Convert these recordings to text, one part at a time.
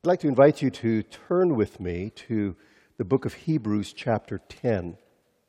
I'd like to invite you to turn with me to the book of Hebrews chapter 10.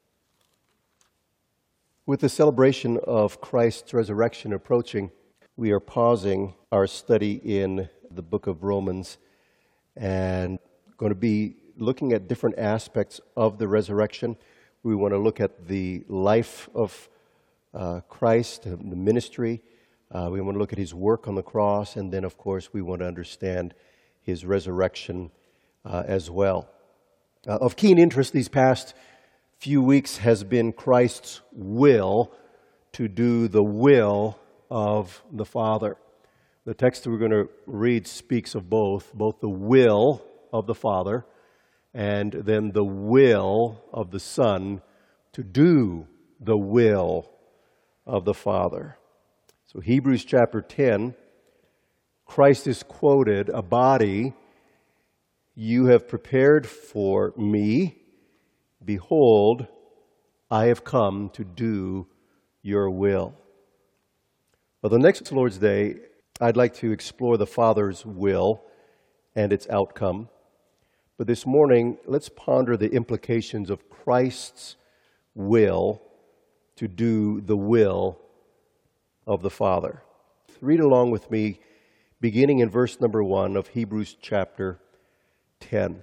With the celebration of Christ's resurrection approaching, we are pausing our study in the book of Romans and going to be looking at different aspects of the resurrection. We want to look at the life of Christ, the ministry. We want to look at his work on the cross, and then, of course, we want to understand his resurrection as well. Of keen interest these past few weeks has been Christ's will to do the will of the Father. The text that we're going to read speaks of both the will of the Father and then the will of the Son to do the will of the Father. So Hebrews chapter 10, Christ is quoted, "A body you have prepared for me. Behold, I have come to do your will." Well, the next Lord's Day, I'd like to explore the Father's will and its outcome. But this morning, let's ponder the implications of Christ's will to do the will of the Father. Read along with me, beginning in verse number 1 of Hebrews chapter 10.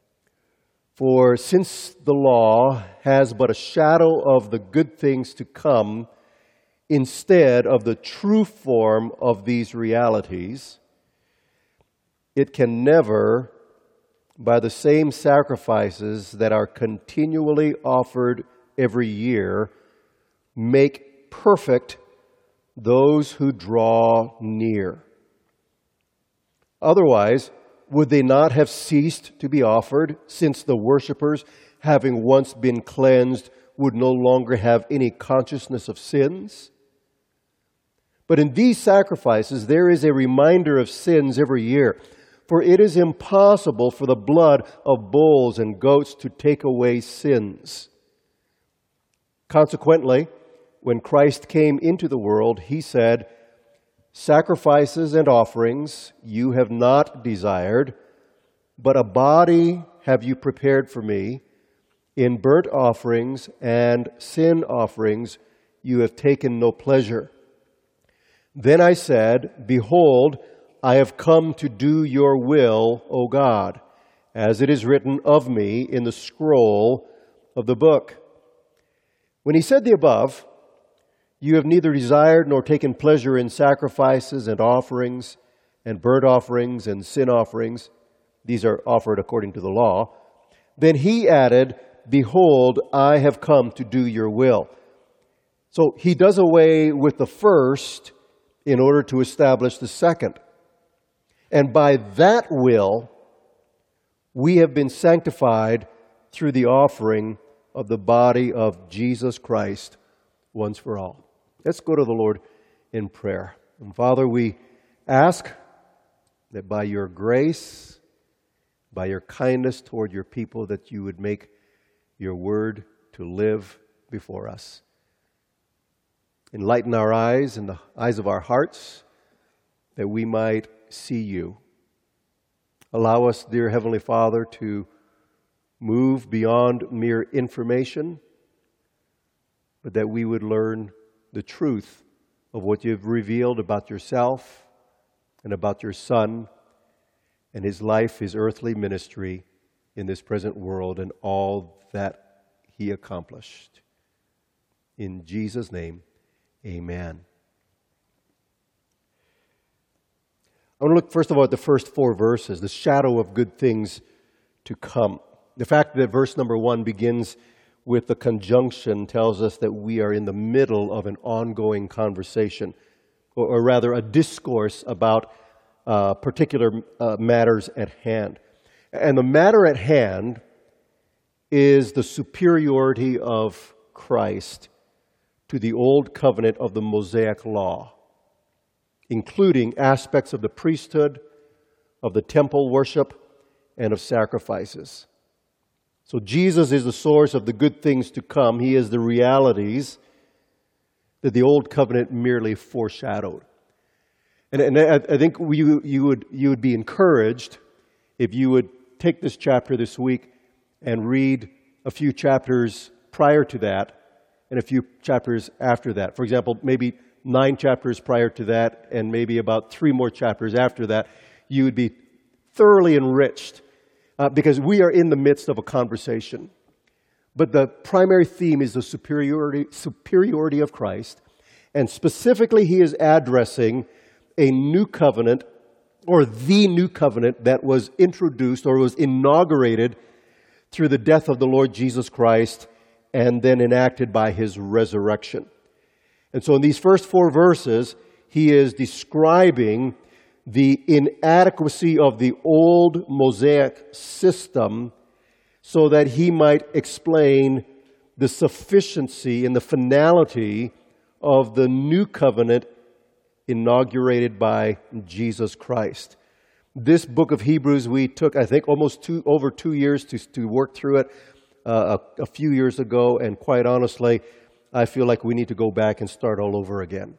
"For since the law has but a shadow of the good things to come, instead of the true form of these realities, it can never, by the same sacrifices that are continually offered every year, make perfect those who draw near. Otherwise, would they not have ceased to be offered, since the worshippers, having once been cleansed, would no longer have any consciousness of sins? But in these sacrifices there is a reminder of sins every year, for it is impossible for the blood of bulls and goats to take away sins. Consequently, when Christ came into the world, he said, 'Sacrifices and offerings you have not desired, but a body have you prepared for me. In burnt offerings and sin offerings you have taken no pleasure.' Then I said, 'Behold, I have come to do your will, O God, as it is written of me in the scroll of the book.' When he said the above, you have neither desired nor taken pleasure in sacrifices and offerings and burnt offerings and sin offerings. These are offered according to the law. Then he added, 'Behold, I have come to do your will.'" So he does away with the first in order to establish the second. And by that will, we have been sanctified through the offering of the body of Jesus Christ once for all. Let's go to the Lord in prayer. And Father, we ask that by your grace, by your kindness toward your people, that you would make your word to live before us. Enlighten our eyes and the eyes of our hearts, that we might see you. Allow us, dear Heavenly Father, to move beyond mere information, but that we would learn the truth of what you've revealed about yourself and about your Son and his life, his earthly ministry in this present world, and all that he accomplished. In Jesus' name, amen. I want to look first of all at the first 4 verses, the shadow of good things to come. The fact that verse number 1 begins with the conjunction tells us that we are in the middle of an ongoing conversation, or rather a discourse about particular matters at hand. And the matter at hand is the superiority of Christ to the old covenant of the Mosaic law, including aspects of the priesthood, of the temple worship, and of sacrifices. So Jesus is the source of the good things to come. He is the realities that the old covenant merely foreshadowed. And I think you would be encouraged if you would take this chapter this week and read a few chapters prior to that and a few chapters after that. For example, maybe 9 chapters prior to that and maybe about 3 more chapters after that, you would be thoroughly enriched because we are in the midst of a conversation. But the primary theme is the superiority of Christ. And specifically, he is addressing a new covenant, or the new covenant that was introduced or was inaugurated through the death of the Lord Jesus Christ and then enacted by his resurrection. And so in these first 4 verses, he is describing the inadequacy of the old Mosaic system so that he might explain the sufficiency and the finality of the new covenant inaugurated by Jesus Christ. This book of Hebrews, we took, I think, over 2 years to work through it a few years ago, and quite honestly, I feel like we need to go back and start all over again.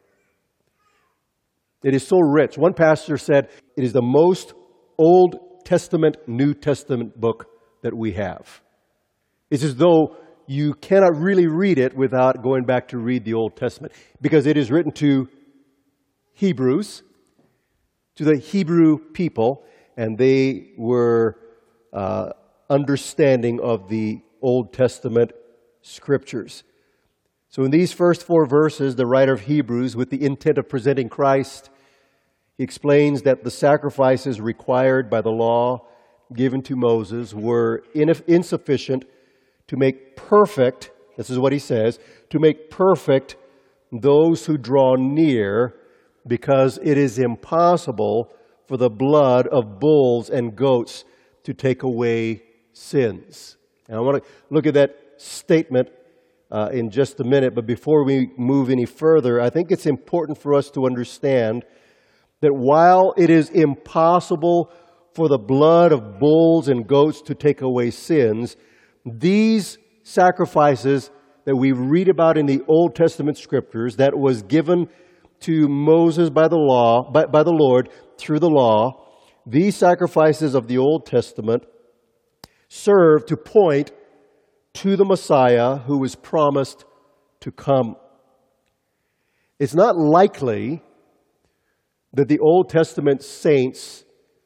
It is so rich. One pastor said, it is the most Old Testament, New Testament book that we have. It's as though you cannot really read it without going back to read the Old Testament, because it is written to Hebrews, to the Hebrew people, and they were understanding of the Old Testament scriptures. So in these first 4 verses, the writer of Hebrews, with the intent of presenting Christ, he explains that the sacrifices required by the law given to Moses were insufficient to make perfect, this is what he says, to make perfect those who draw near, because it is impossible for the blood of bulls and goats to take away sins. And I want to look at that statement in just a minute, but before we move any further, I think it's important for us to understand that while it is impossible for the blood of bulls and goats to take away sins, these sacrifices that we read about in the Old Testament scriptures that was given to Moses by the law, by the Lord through the law, these sacrifices of the Old Testament serve to point to the Messiah who was promised to come. It's not likely that the Old Testament saints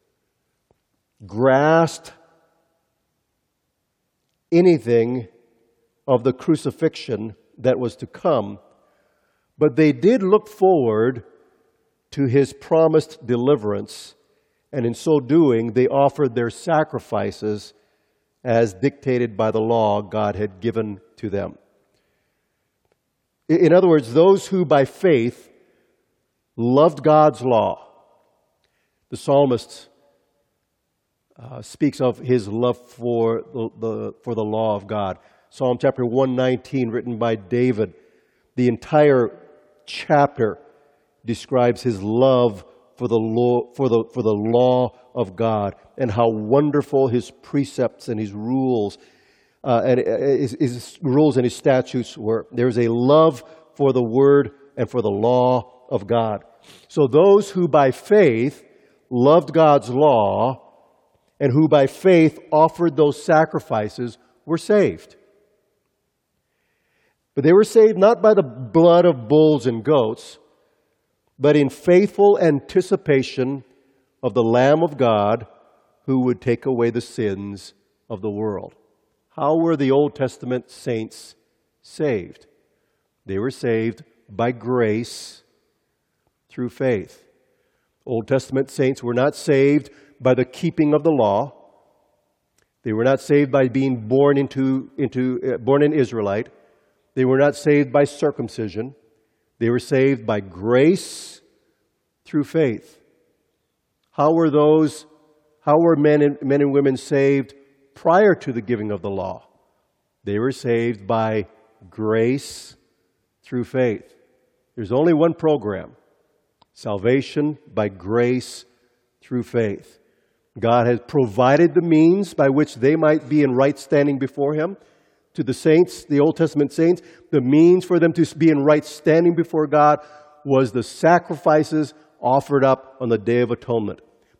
grasped anything of the crucifixion that was to come, but they did look forward to his promised deliverance, and in so doing, they offered their sacrifices as dictated by the law God had given to them. In other words, those who by faith loved God's law. The psalmist speaks of his love for the law of God. Psalm chapter 119, written by David, the entire chapter describes his love for the law of God and how wonderful his precepts and his rules and his statutes were. There's a love for the word and for the law of God. So those who by faith loved God's law and who by faith offered those sacrifices were saved. But they were saved not by the blood of bulls and goats, but in faithful anticipation of the Lamb of God who would take away the sins of the world. How were the Old Testament saints saved? They were saved by grace through faith. Old Testament saints were not saved by the keeping of the law. They were not saved by being born an Israelite. They were not saved by circumcision. They were saved by grace through faith. How were men and women saved prior to the giving of the law? They were saved by grace through faith. There's only one program: salvation by grace through faith. God has provided the means by which they might be in right standing before Him. To the saints, the Old Testament saints, the means for them to be in right standing before God was the sacrifices offered up on the Day of Atonement.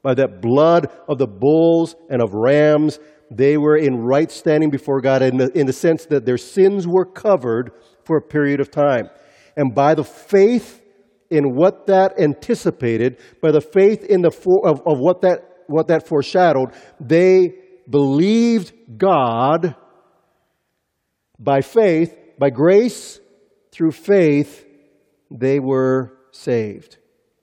by that blood of the bulls and of rams, they were in right standing before God in the sense that their sins were covered for a period of time. And by the faith in what that anticipated, by the faith in of what that foreshadowed, they believed God by faith, by grace, through faith, they were saved.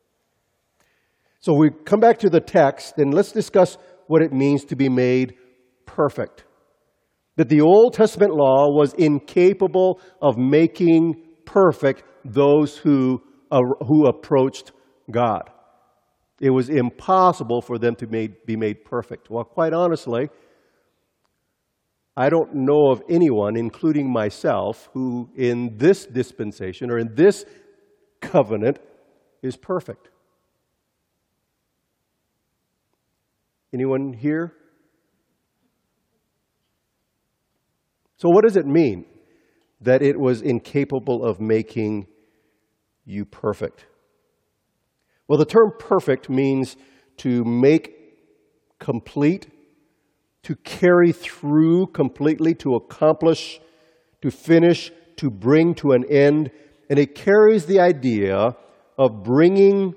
So we come back to the text, and let's discuss what it means to be made perfect. That the Old Testament law was incapable of making perfect those who approached God. It was impossible for them to be made perfect. Well, quite honestly, I don't know of anyone, including myself, who in this dispensation or in this covenant is perfect. Anyone here? So what does it mean that it was incapable of making you perfect? Well, the term perfect means to make complete, to carry through completely, to accomplish, to finish, to bring to an end. And it carries the idea of bringing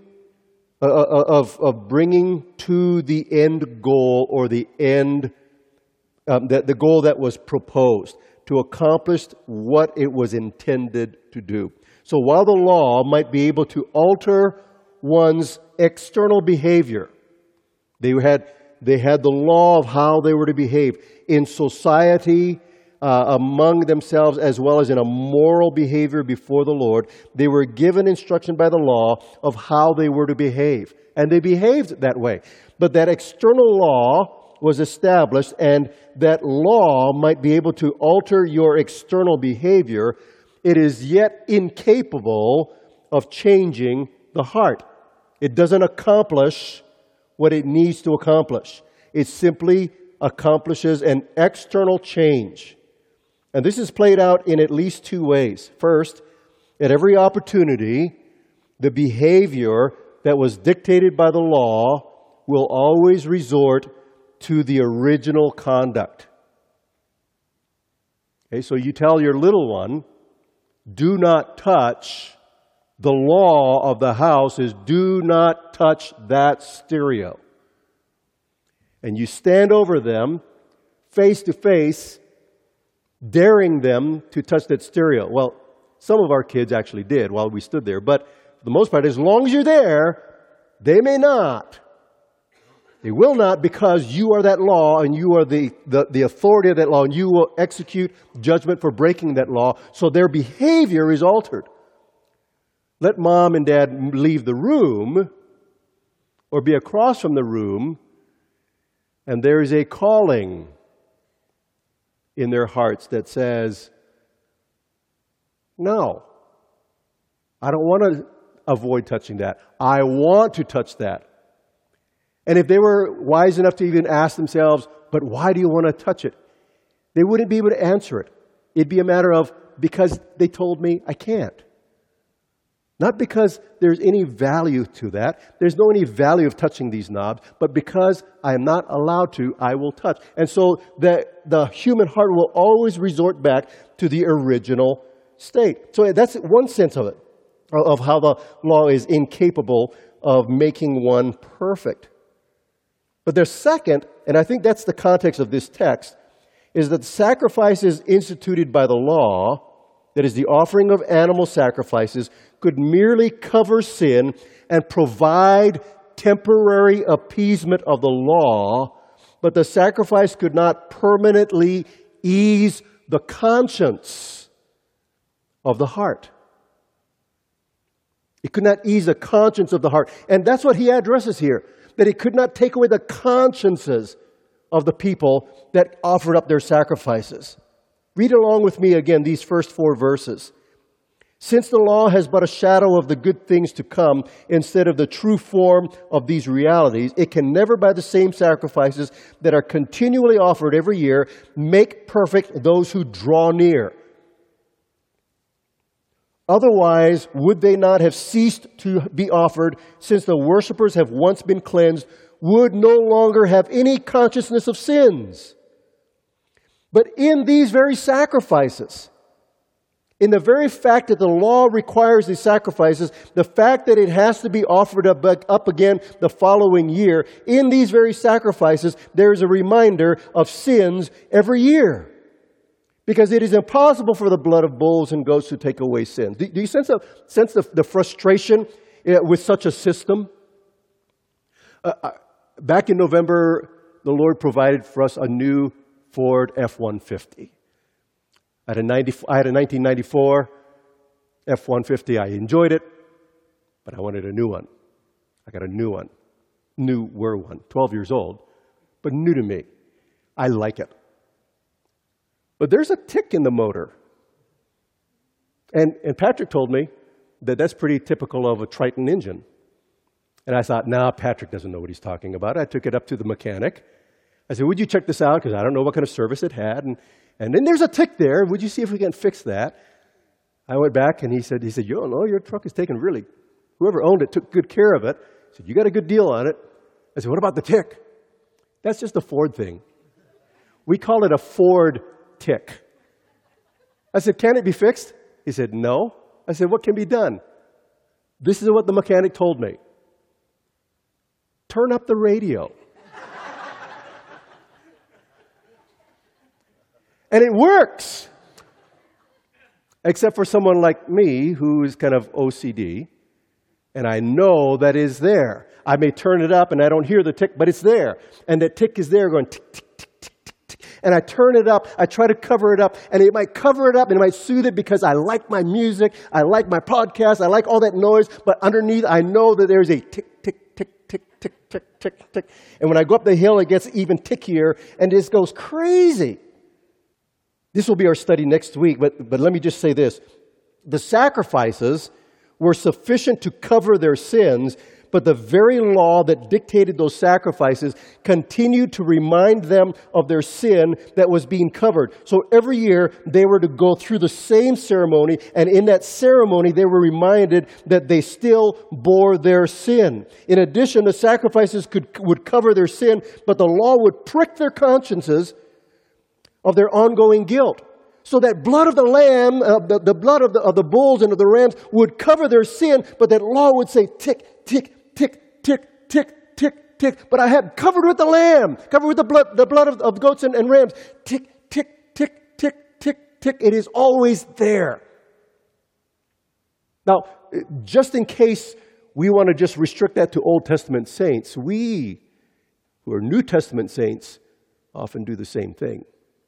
to the end goal, or the end, the goal that was proposed, to accomplish what it was intended to do. So while the law might be able to alter one's external behavior, they had the law of how they were to behave in society, among themselves, as well as in a moral behavior before the Lord. They were given instruction by the law of how they were to behave. And they behaved that way. But that external law was established, and that law might be able to alter your external behavior. It is yet incapable of changing the heart. It doesn't accomplish what it needs to accomplish. It simply accomplishes an external change. And this is played out in at least two ways. First, at every opportunity, the behavior that was dictated by the law will always resort to the original conduct. Okay, so you tell your little one, do not touch. The law of the house is do not touch that stereo. And you stand over them, face to face, daring them to touch that stereo. Well, some of our kids actually did while we stood there, but for the most part, as long as you're there, they may not. They will not, because you are that law, and you are the authority of that law, and you will execute judgment for breaking that law, so their behavior is altered. Let mom and dad leave the room or be across from the room, and there is a calling in their hearts that says, no, I don't want to avoid touching that. I want to touch that. And if they were wise enough to even ask themselves, but why do you want to touch it? They wouldn't be able to answer it. It'd be a matter of, because they told me I can't. Not because there's any value to that. There's no any value of touching these knobs, but because I am not allowed to, I will touch. And so the human heart will always resort back to the original state. So that's one sense of it, of how the law is incapable of making one perfect. But there's second, and I think that's the context of this text, is that sacrifices instituted by the law, that is the offering of animal sacrifices, could merely cover sin and provide temporary appeasement of the law, but the sacrifice could not permanently ease the conscience of the heart. It could not ease the conscience of the heart. And that's what he addresses here, that it could not take away the consciences of the people that offered up their sacrifices. Read along with me again these first 4 verses. Since the law has but a shadow of the good things to come instead of the true form of these realities, it can never, by the same sacrifices that are continually offered every year, make perfect those who draw near. Otherwise, would they not have ceased to be offered, since the worshipers have once been cleansed would no longer have any consciousness of sins. But in these very sacrifices, in the very fact that the law requires these sacrifices, the fact that it has to be offered up again the following year, in these very sacrifices, there is a reminder of sins every year. Because it is impossible for the blood of bulls and goats to take away sins. Do you sense the frustration with such a system? Back in November, the Lord provided for us a new Ford F-150. I had a 1994 F-150. I enjoyed it, but I wanted a new one. I got a new one. Newer one. 12 years old, but new to me. I like it. But there's a tick in the motor. And Patrick told me that that's pretty typical of a Triton engine. And I thought, Patrick doesn't know what he's talking about. I took it up to the mechanic. I said, would you check this out? Because I don't know what kind of service it had. And then there's a tick there. Would you see if we can fix that? I went back and he said, you don't know, your truck is taken really, whoever owned it took good care of it. He said, you got a good deal on it. I said, what about the tick? That's just a Ford thing. We call it a Ford tick. I said, can it be fixed? He said, no. I said, what can be done? This is what the mechanic told me. Turn up the radio. And it works. Except for someone like me who is kind of OCD, and I know that is there. I may turn it up and I don't hear the tick, but it's there. And that tick is there going tick, tick, tick, tick, tick, tick. And I turn it up, I try to cover it up, and it might cover it up and it might soothe it because I like my music, I like my podcast, I like all that noise, but underneath I know that there's a tick, tick, tick, tick, tick, tick, tick, tick. And when I go up the hill, it gets even tickier and this goes crazy. This will be our study next week, but let me just say this. The sacrifices were sufficient to cover their sins, but the very law that dictated those sacrifices continued to remind them of their sin that was being covered. So every year they were to go through the same ceremony, and in that ceremony they were reminded that they still bore their sin. In addition, the sacrifices would cover their sin, but the law would prick their consciences of their ongoing guilt. So that blood of the lamb, the blood of the bulls and of the rams would cover their sin, but that law would say, tick, tick, tick, tick, tick, tick, tick. But I have covered with the lamb, covered with the blood of goats and rams. Tick, tick, tick, tick, tick, tick. It is always there. Now, just in case we want to just restrict that to Old Testament saints, we who are New Testament saints often do the same thing.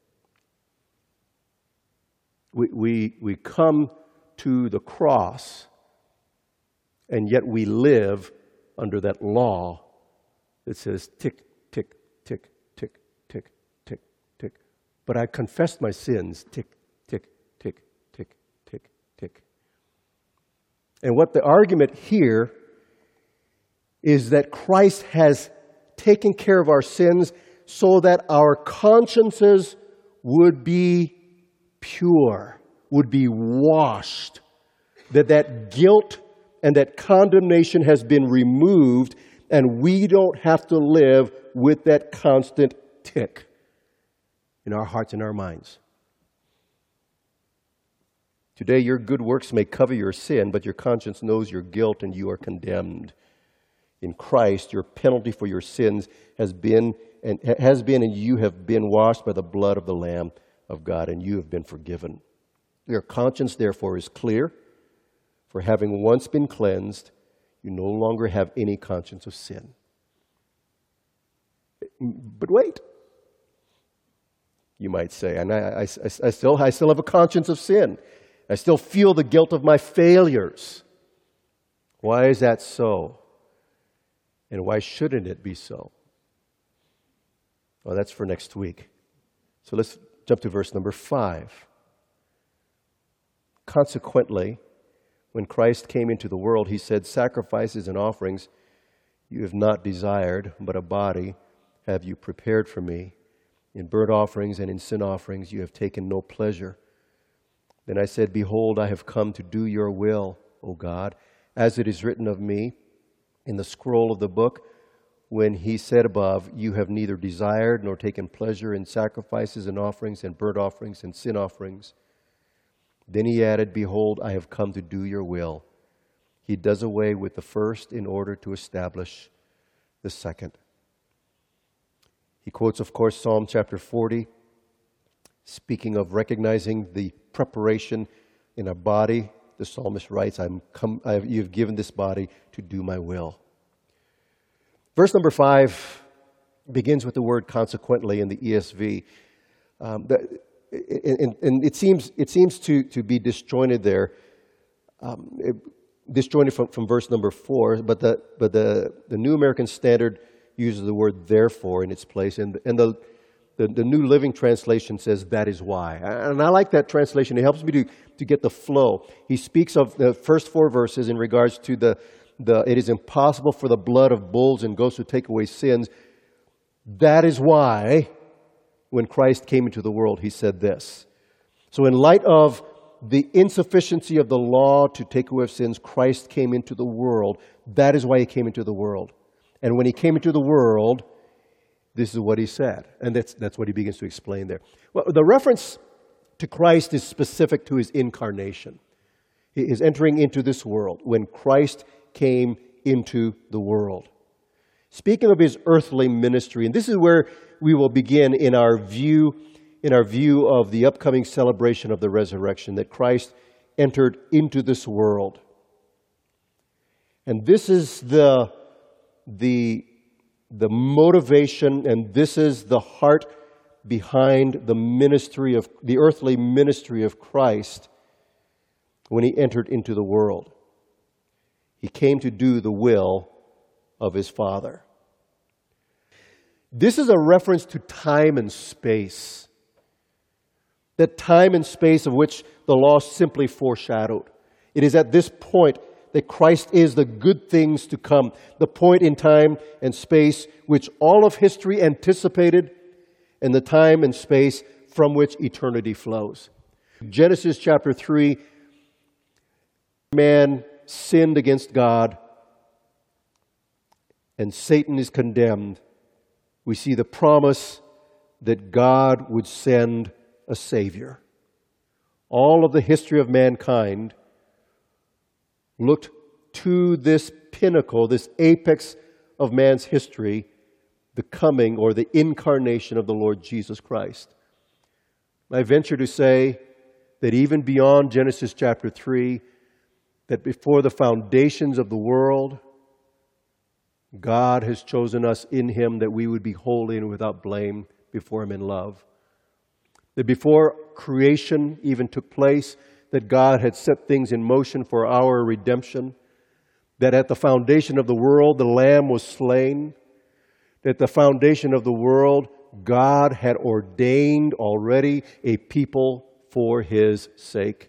We come to the cross, and yet we live under that law that says tick, tick, tick, tick, tick, tick, tick. But I confessed my sins, tick, tick, tick, tick, tick, tick. And what the argument here is that Christ has taken care of our sins so that our consciences would be pure, would be washed, that guilt and that condemnation has been removed, and we don't have to live with that constant tick in our hearts and our minds. Today, your good works may cover your sin, but your conscience knows your guilt and you are condemned. In Christ, your penalty for your sins has been and you have been washed by the blood of the Lamb of God, and you have been forgiven. Your conscience, therefore, is clear. For having once been cleansed, you no longer have any conscience of sin. But wait, you might say, and I still have a conscience of sin. I still feel the guilt of my failures. Why is that so? And why shouldn't it be so? Well, that's for next week. So let's jump to verse number 5. Consequently, when Christ came into the world, he said, sacrifices and offerings you have not desired, but a body have you prepared for me. In burnt offerings and in sin offerings you have taken no pleasure. Then I said, behold, I have come to do your will, O God, as it is written of me in the scroll of the book. when he said above, "You have neither desired nor taken pleasure in sacrifices and offerings and burnt offerings and sin offerings." Then he added, "Behold, I have come to do your will." He does away with the first in order to establish the second. He quotes, of course, Psalm chapter 40, speaking of recognizing the preparation in a body. The psalmist writes, "You've given this body to do my will." Verse number 5 begins with the word "consequently" in the ESV. And it seems to be disjointed there, disjointed from verse number 4. But the New American Standard uses the word "therefore" in its place, and the New Living Translation says, "That is why." And I like that translation. It helps me to get the flow. He speaks of the first 4 verses in regards to it is impossible for the blood of bulls and goats to take away sins. That is why, when Christ came into the world, he said this. So in light of the insufficiency of the law to take away sins, Christ came into the world. That is why he came into the world. And when he came into the world, this is what he said. And that's what he begins to explain there. Well, the reference to Christ is specific to his incarnation. He is entering into this world when Christ came into the world. Speaking of his earthly ministry, and this is where we will begin in our view of the upcoming celebration of the resurrection, that Christ entered into this world. And this is the motivation, and this is the heart behind the earthly ministry of Christ when he entered into the world. He came to do the will of his Father. This is a reference to time and space. That time and space of which the law simply foreshadowed. It is at this point that Christ is the good things to come, the point in time and space which all of history anticipated, and the time and space from which eternity flows. Genesis chapter 3, man sinned against God, and Satan is condemned. We see the promise that God would send a Savior. All of the history of mankind looked to this pinnacle, this apex of man's history, the coming or the incarnation of the Lord Jesus Christ. I venture to say that even beyond Genesis chapter 3, that before the foundations of the world, God has chosen us in Him that we would be holy and without blame before Him in love. That before creation even took place, that God had set things in motion for our redemption. That at the foundation of the world, the Lamb was slain. That at the foundation of the world, God had ordained already a people for His sake.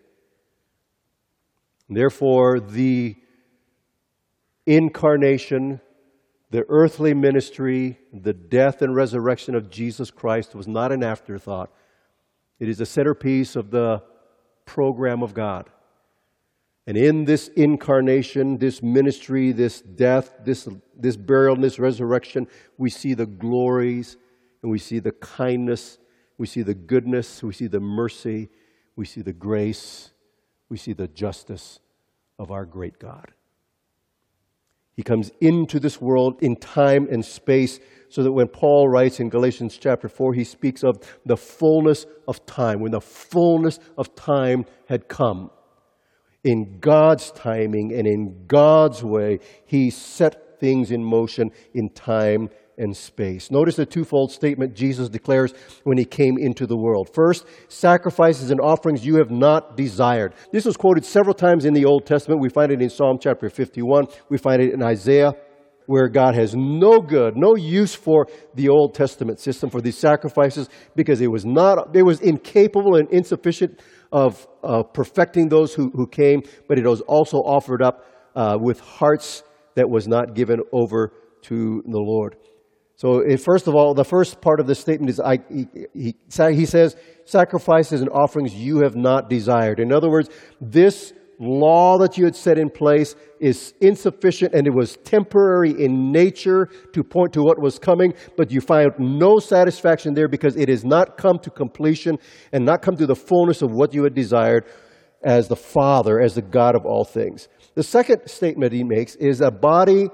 Therefore, the incarnation, the earthly ministry, the death and resurrection of Jesus Christ was not an afterthought. It is the centerpiece of the program of God. And in this incarnation, this ministry, this death, this burial, and this resurrection, we see the glories, and we see the kindness, we see the goodness, we see the mercy, we see the grace, we see the justice of our great God. He comes into this world in time and space, so that when Paul writes in Galatians chapter 4, he speaks of the fullness of time. When the fullness of time had come, in God's timing and in God's way, He set things in motion in time and space. Notice the twofold statement Jesus declares when He came into the world. First, sacrifices and offerings you have not desired. This was quoted several times in the Old Testament. We find it in Psalm chapter 51. We find it in Isaiah, where God has no use for the Old Testament system, for these sacrifices, because it was incapable and insufficient of perfecting those who came, but it was also offered up with hearts that was not given over to the Lord. So, first of all, the first part of the statement is, he says, sacrifices and offerings you have not desired. In other words, this law that you had set in place is insufficient, and it was temporary in nature to point to what was coming, but you find no satisfaction there because it has not come to completion and not come to the fullness of what you had desired as the Father, as the God of all things. The second statement he makes is a body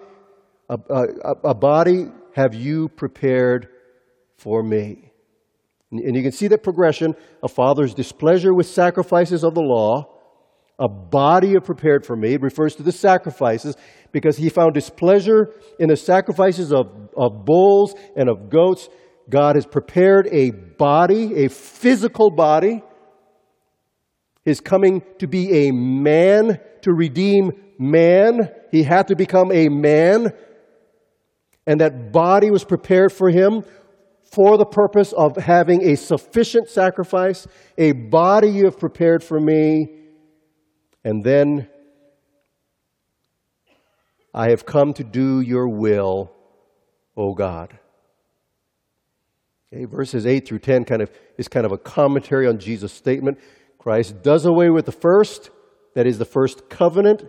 have you prepared for me. And you can see that progression: a father's displeasure with sacrifices of the law, a body you prepared for me. It refers to the sacrifices because he found displeasure in the sacrifices of bulls and of goats. God has prepared a body, a physical body. His coming to be a man, to redeem man. He had to become a man. And that body was prepared for him for the purpose of having a sufficient sacrifice. A body you have prepared for me. And then, I have come to do your will, O God. Okay, verses 8 through 10 is kind of a commentary on Jesus' statement. Christ does away with the first, that is the first covenant.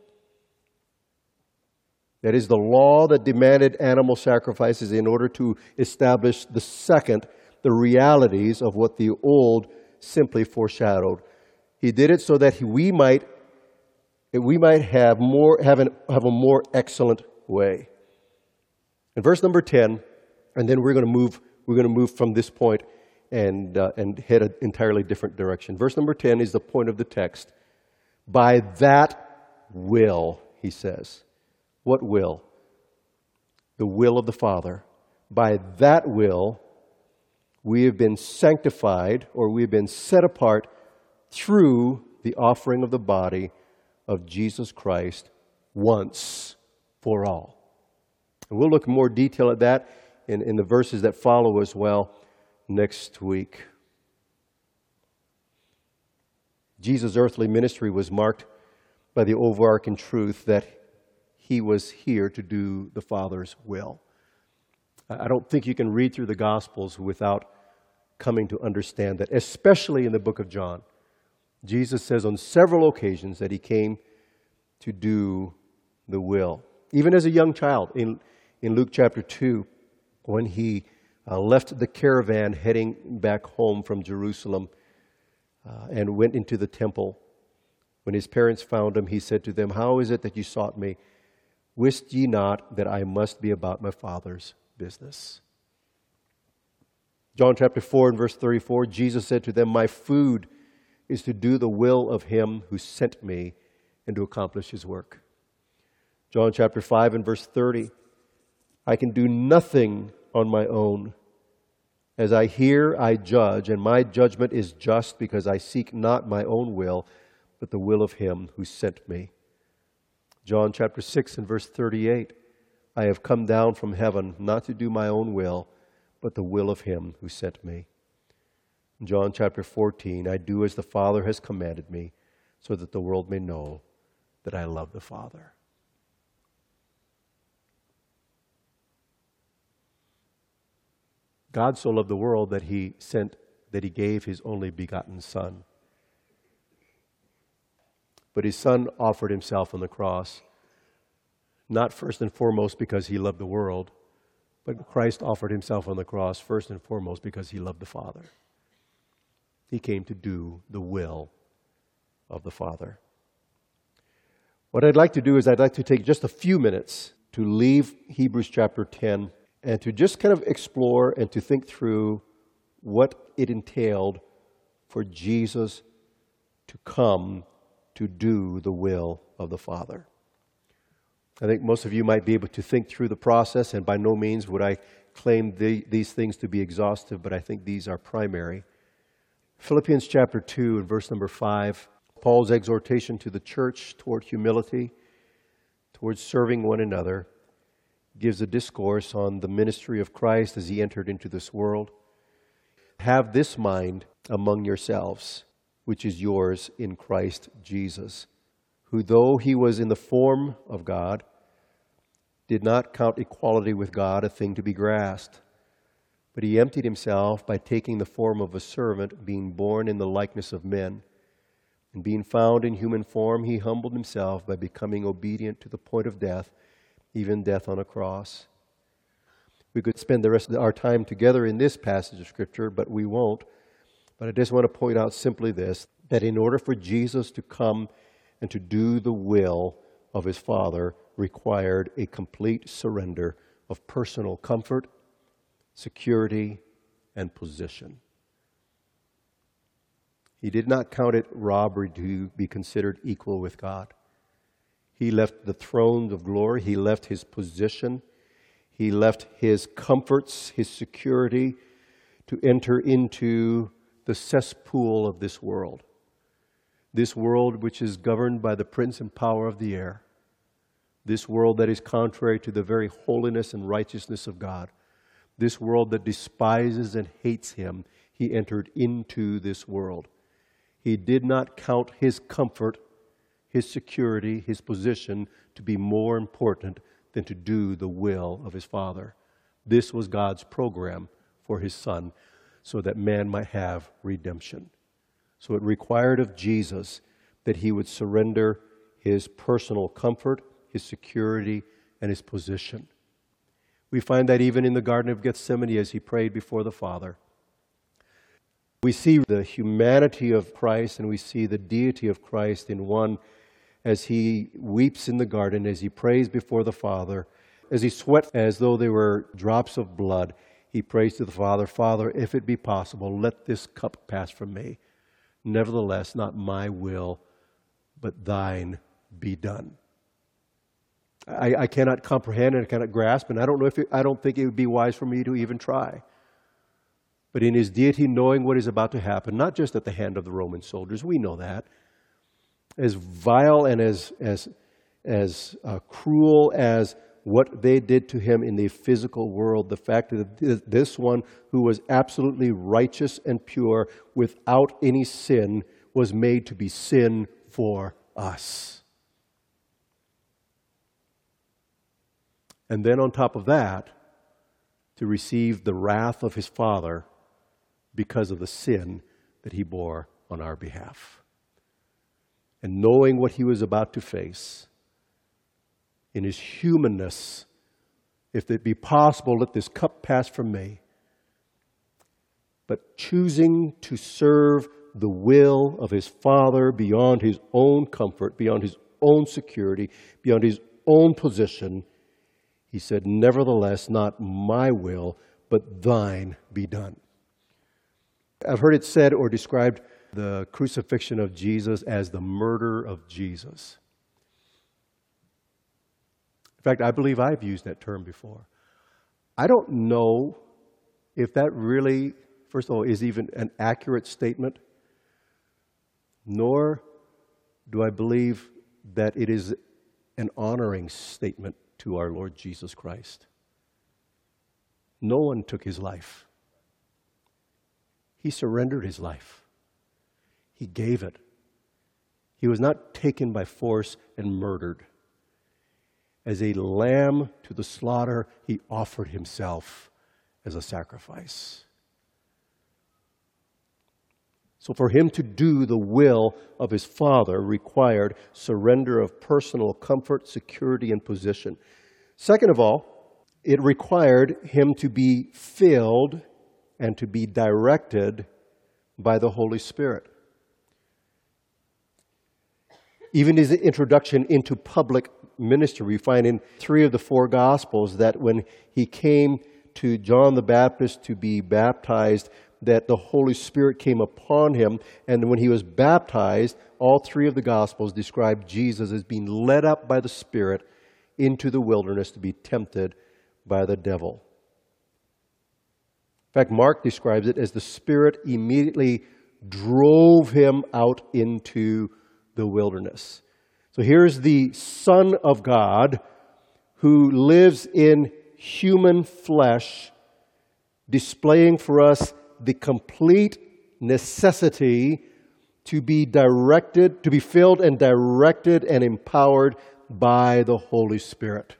That is the law that demanded animal sacrifices in order to establish the second, the realities of what the old simply foreshadowed. He did it so that we might have a more excellent way. In verse number 10, and then we're going to move from this point and head an entirely different direction. Verse number 10 is the point of the text. By that will, he says. What will? The will of the Father. By that will, we have been sanctified, or we have been set apart through the offering of the body of Jesus Christ once for all. And we'll look in more detail at that in the verses that follow as well next week. Jesus' earthly ministry was marked by the overarching truth that he was here to do the Father's will. I don't think you can read through the Gospels without coming to understand that, especially in the book of John. Jesus says on several occasions that he came to do the will. Even as a young child, in Luke chapter 2, when he left the caravan heading back home from Jerusalem and went into the temple, when his parents found him, he said to them, "How is it that you sought me? Wist ye not that I must be about my Father's business?" John chapter 4 and verse 34, Jesus said to them, "My food is to do the will of him who sent me and to accomplish his work." John chapter 5 and verse 30, "I can do nothing on my own. As I hear, I judge, and my judgment is just because I seek not my own will, but the will of him who sent me." John chapter 6 and verse 38, "I have come down from heaven not to do my own will, but the will of him who sent me." John chapter 14, "I do as the Father has commanded me, so that the world may know that I love the Father." God so loved the world that he gave his only begotten Son. But his Son offered himself on the cross, not first and foremost because he loved the world, but Christ offered himself on the cross first and foremost because he loved the Father. He came to do the will of the Father. What I'd like to do is I'd like to take just a few minutes to leave Hebrews chapter 10 and to just kind of explore and to think through what it entailed for Jesus to come to do the will of the Father. I think most of you might be able to think through the process, and by no means would I claim these things to be exhaustive, but I think these are primary. Philippians chapter 2 and verse number 5, Paul's exhortation to the church toward humility, towards serving one another, gives a discourse on the ministry of Christ as he entered into this world. "Have this mind among yourselves, which is yours in Christ Jesus, who though he was in the form of God, did not count equality with God a thing to be grasped, but he emptied himself by taking the form of a servant, being born in the likeness of men. And being found in human form, he humbled himself by becoming obedient to the point of death, even death on a cross. We could spend the rest of our time together in this passage of Scripture, but we won't. But I just want to point out simply this, that in order for Jesus to come and to do the will of his Father required a complete surrender of personal comfort, security, and position. He did not count it robbery to be considered equal with God. He left the throne of glory. He left his position. He left his comforts, his security, to enter into the cesspool of this world. This world which is governed by the prince and power of the air. This world that is contrary to the very holiness and righteousness of God. This world that despises and hates him. He entered into this world. He did not count his comfort, his security, his position to be more important than to do the will of his Father. This was God's program for his Son, so that man might have redemption. So it required of Jesus that he would surrender his personal comfort, his security, and his position. We find that even in the Garden of Gethsemane as he prayed before the Father. We see the humanity of Christ and we see the deity of Christ in one as he weeps in the garden, as he prays before the Father, as he sweats as though they were drops of blood. He prays to the Father, Father, if it be possible, let this cup pass from me. Nevertheless, not my will, but thine be done. I cannot comprehend and I cannot grasp, and I don't think it would be wise for me to even try. But in his deity, knowing what is about to happen, not just at the hand of the Roman soldiers, we know that. As vile and as cruel as what they did to him in the physical world, the fact that this one who was absolutely righteous and pure without any sin was made to be sin for us. And then on top of that, to receive the wrath of his Father because of the sin that he bore on our behalf. And knowing what he was about to face, in his humanness, if it be possible, let this cup pass from me. But choosing to serve the will of his Father beyond his own comfort, beyond his own security, beyond his own position, he said, nevertheless, not my will, but thine be done. I've heard it said or described the crucifixion of Jesus as the murder of Jesus. In fact, I believe I've used that term before. I don't know if that really, first of all, is even an accurate statement, nor do I believe that it is an honoring statement to our Lord Jesus Christ. No one took his life. He surrendered his life. He gave it. He was not taken by force and murdered. As a lamb to the slaughter, he offered himself as a sacrifice. So for him to do the will of his Father required surrender of personal comfort, security, and position. Second of all, it required him to be filled and to be directed by the Holy Spirit. Even his introduction into public ministry, we find in 3 of the 4 Gospels that when he came to John the Baptist to be baptized, that the Holy Spirit came upon him. And when he was baptized, all 3 of the Gospels describe Jesus as being led up by the Spirit into the wilderness to be tempted by the devil. In fact, Mark describes it as the Spirit immediately drove him out into the wilderness. So here's the Son of God who lives in human flesh, displaying for us the complete necessity to be directed, to be filled and directed and empowered by the Holy Spirit.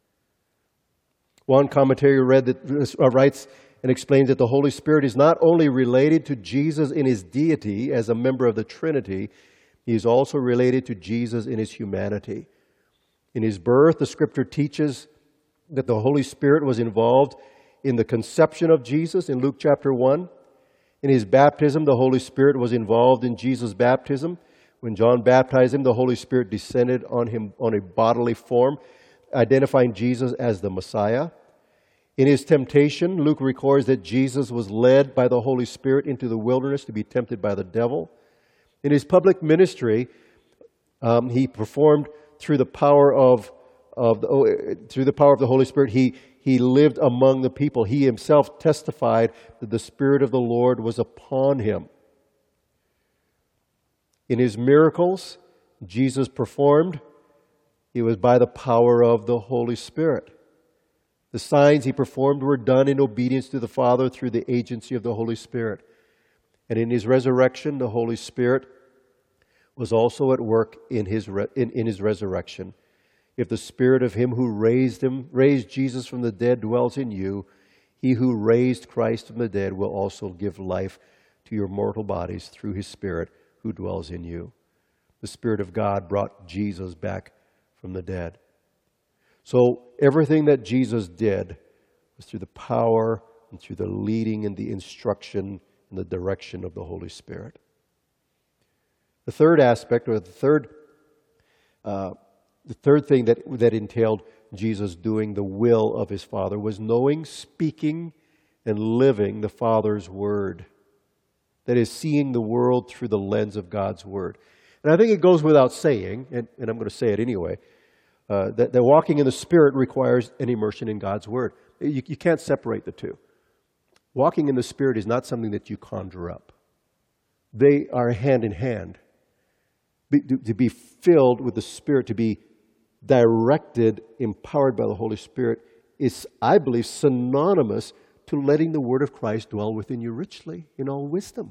One commentary writes and explains that the Holy Spirit is not only related to Jesus in his deity as a member of the Trinity, he is also related to Jesus in his humanity. In his birth, the Scripture teaches that the Holy Spirit was involved in the conception of Jesus in Luke chapter 1. In his baptism, the Holy Spirit was involved in Jesus' baptism. When John baptized him, the Holy Spirit descended on him on a bodily form, identifying Jesus as the Messiah. In his temptation, Luke records that Jesus was led by the Holy Spirit into the wilderness to be tempted by the devil. In his public ministry, he performed through the power of the Holy Spirit. He lived among the people. He himself testified that the Spirit of the Lord was upon him. In his miracles, Jesus performed. It was by the power of the Holy Spirit. The signs he performed were done in obedience to the Father through the agency of the Holy Spirit. And in his resurrection, the Holy Spirit was also at work in his resurrection. If the Spirit of him who raised Jesus from the dead dwells in you, he who raised Christ from the dead will also give life to your mortal bodies through his Spirit who dwells in you. The Spirit of God brought Jesus back from the dead. So everything that Jesus did was through the power and through the leading and the instruction and the direction of the Holy Spirit. The third aspect, or the third thing that entailed Jesus doing the will of his Father, was knowing, speaking, and living the Father's Word. That is, seeing the world through the lens of God's Word. And I think it goes without saying, and I'm going to say it anyway, that walking in the Spirit requires an immersion in God's Word. You can't separate the two. Walking in the Spirit is not something that you conjure up. They are hand in hand. To be filled with the Spirit, to be directed, empowered by the Holy Spirit, is, I believe, synonymous to letting the Word of Christ dwell within you richly in all wisdom.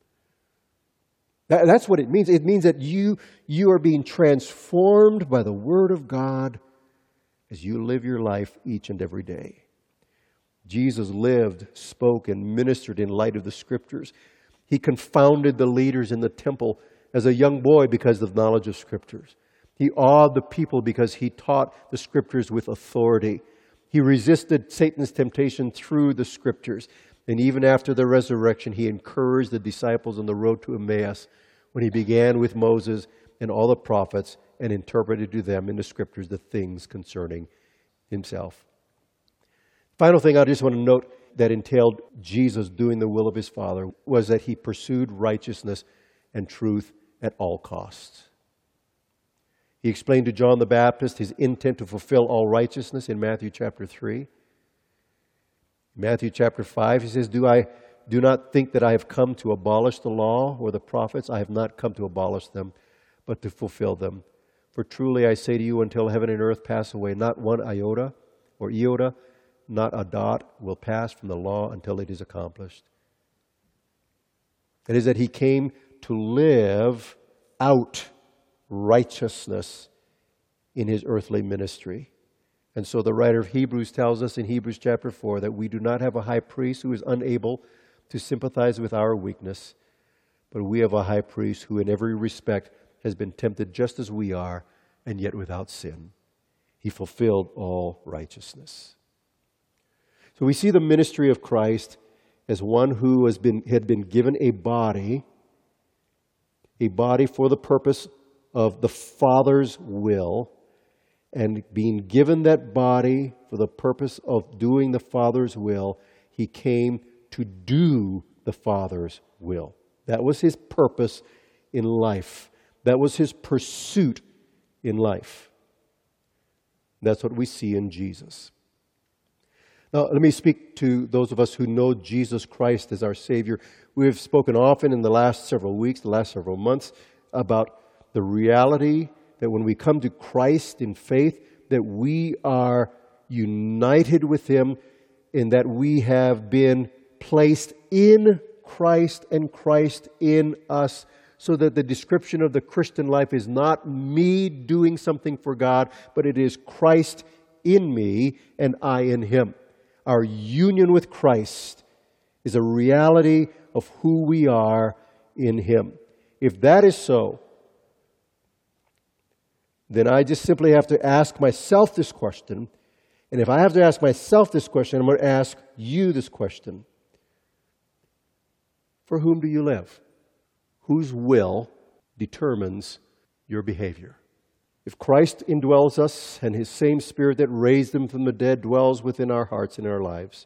That's what it means. It means that you are being transformed by the Word of God as you live your life each and every day. Jesus lived, spoke, and ministered in light of the Scriptures. He confounded the leaders in the temple as a young boy because of knowledge of Scriptures. He awed the people because he taught the Scriptures with authority. He resisted Satan's temptation through the Scriptures. And even after the resurrection, he encouraged the disciples on the road to Emmaus when he began with Moses and all the prophets and interpreted to them in the Scriptures the things concerning himself. Final thing I just want to note that entailed Jesus doing the will of his Father was that he pursued righteousness and truth at all costs. He explained to John the Baptist his intent to fulfill all righteousness in Matthew chapter 3. Matthew chapter 5, he says, Do not think that I have come to abolish the law or the prophets. I have not come to abolish them, but to fulfill them. For truly I say to you, until heaven and earth pass away, not one iota or iota, not a dot will pass from the law until it is accomplished. It is that he came to live out righteousness in his earthly ministry. And so the writer of Hebrews tells us in Hebrews chapter 4 that we do not have a high priest who is unable to sympathize with our weakness, but we have a high priest who in every respect has been tempted just as we are, and yet without sin. He fulfilled all righteousness. So we see the ministry of Christ as one who had been given a body for the purpose of the Father's will, and being given that body for the purpose of doing the Father's will, he came to do the Father's will. That was his purpose in life. That was his pursuit in life. That's what we see in Jesus. Now, let me speak to those of us who know Jesus Christ as our Savior. We have spoken often in the last several weeks, the last several months, about the reality that when we come to Christ in faith, that we are united with him in that we have been placed in Christ and Christ in us, so that the description of the Christian life is not me doing something for God, but it is Christ in me and I in him. Our union with Christ is a reality of who we are in him. If that is so, then I just simply have to ask myself this question. And if I have to ask myself this question, I'm going to ask you this question. For whom do you live? Whose will determines your behavior? If Christ indwells us and His same Spirit that raised Him from the dead dwells within our hearts and our lives,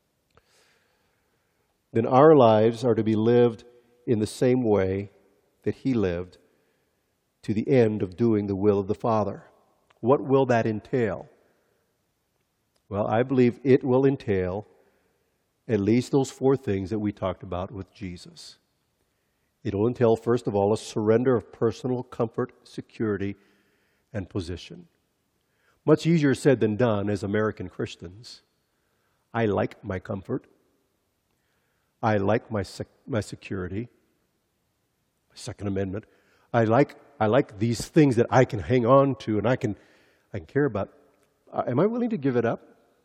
then our lives are to be lived in the same way that He lived, to the end of doing the will of the Father. What will that entail? Well, I believe it will entail at least those four things that we talked about with Jesus. It will entail, first of all, a surrender of personal comfort, security, and position. Much easier said than done as American Christians. I like my comfort. I like my security, my Second Amendment. I like these things that I can hang on to and I can care about. Am I willing to give it up?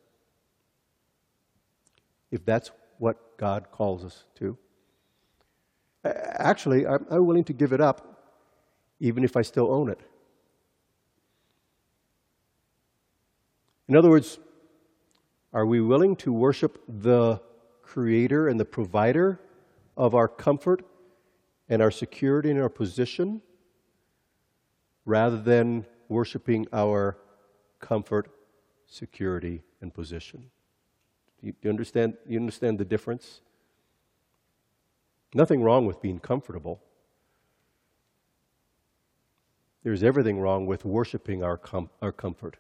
If that's what God calls us to. Actually, I'm willing to give it up even if I still own it. In other words, are we willing to worship the Creator and the provider of our comfort and our security and our position, rather than worshiping our comfort, security, and position? Do you understand? You understand the difference? Nothing wrong with being comfortable. There's everything wrong with worshiping our comfort.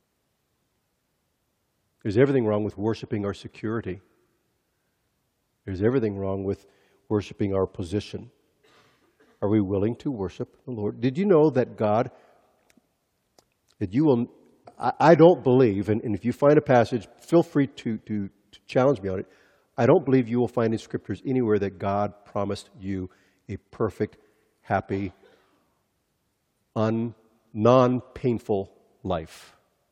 There's everything wrong with worshiping our security. There's everything wrong with worshiping our position. Are we willing to worship the Lord? Did you know that God, that you will, I don't believe, and if you find a passage, feel free to challenge me on it. I don't believe you will find in Scriptures anywhere that God promised you a perfect, happy, non-painful life.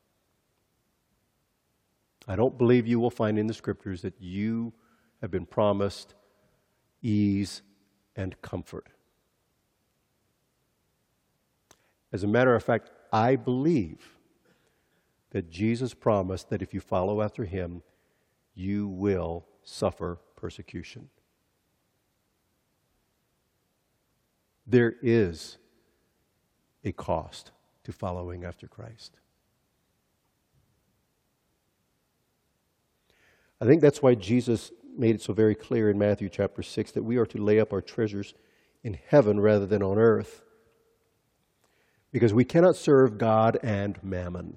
I don't believe you will find in the Scriptures that you have been promised ease and comfort. As a matter of fact, I believe that Jesus promised that if you follow after Him, you will suffer persecution. There is a cost to following after Christ. I think that's why Jesus made it so very clear in Matthew chapter 6 that we are to lay up our treasures in heaven rather than on earth. Because we cannot serve God and mammon.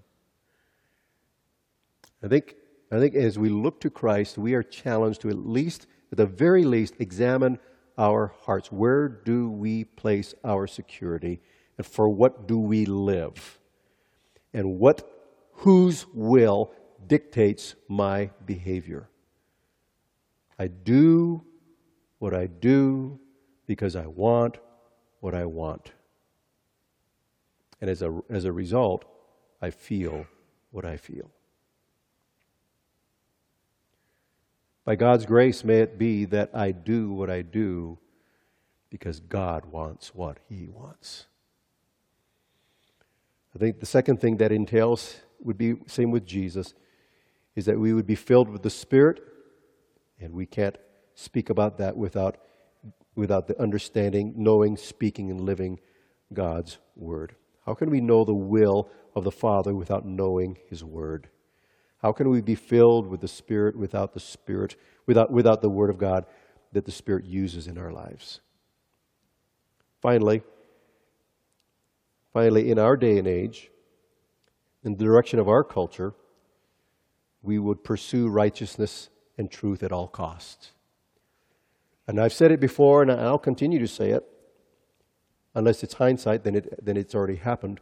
I think as we look to Christ, we are challenged to at the very least, examine our hearts. Where do we place our security? And for what do we live? And whose will dictates my behavior? I do what I do because I want what I want. And as a result, I feel what I feel. By God's grace, may it be that I do what I do because God wants what He wants. I think the second thing that entails would be, same with Jesus, is that we would be filled with the Spirit, and we can't speak about that without the understanding, knowing, speaking, and living God's Word. How can we know the will of the Father without knowing His Word? How can we be filled with the Spirit without the Word of God that the Spirit uses in our lives? Finally, in our day and age, in the direction of our culture, we would pursue righteousness and truth at all costs. And I've said it before, and I'll continue to say it. Unless it's hindsight, then it's already happened.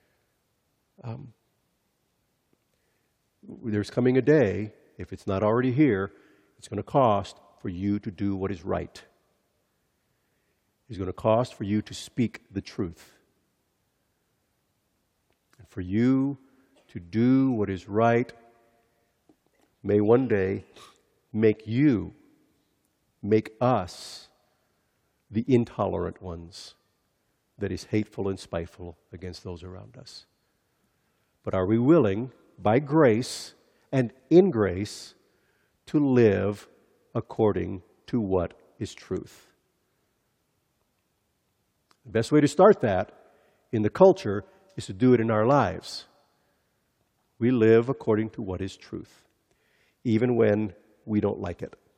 There's coming a day, if it's not already here, it's going to cost for you to do what is right. It's going to cost for you to speak the truth. And for you to do what is right may one day make us, the intolerant ones, that is hateful and spiteful against those around us. But are we willing, by grace and in grace, to live according to what is truth? The best way to start that in the culture is to do it in our lives. We live according to what is truth, even when we don't like it.